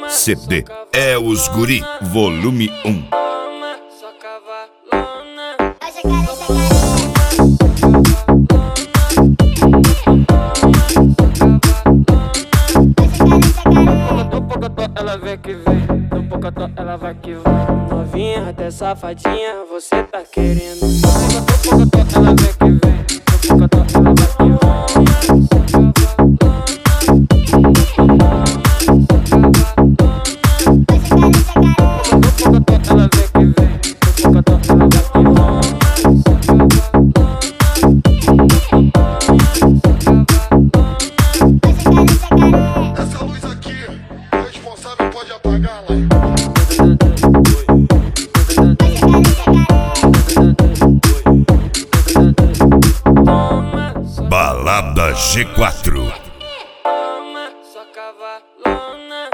CD é os Guri, volume 1. Ela vem que vem, no pocotó ela vai que vai. Novinha até safadinha, você tá querendo. No pocotó ela vem que vem, no pocotó ela vai que vai. Ela vem que vem, no pocotó ela vai que vai. Essa luz aqui, o responsável pode apagá-la. Balada G4. Sua cavalona.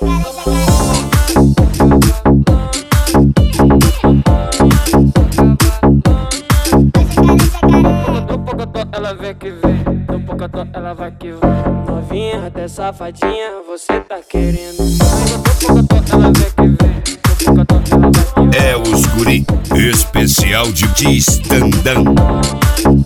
No pocotó ela vem que vem, no pocotó ela vai que vai. Novinha até safadinha, você tá querendo. No pocotó ela vem que vem, no pocotó ela vai que vai. É os Guri, especial de Standão.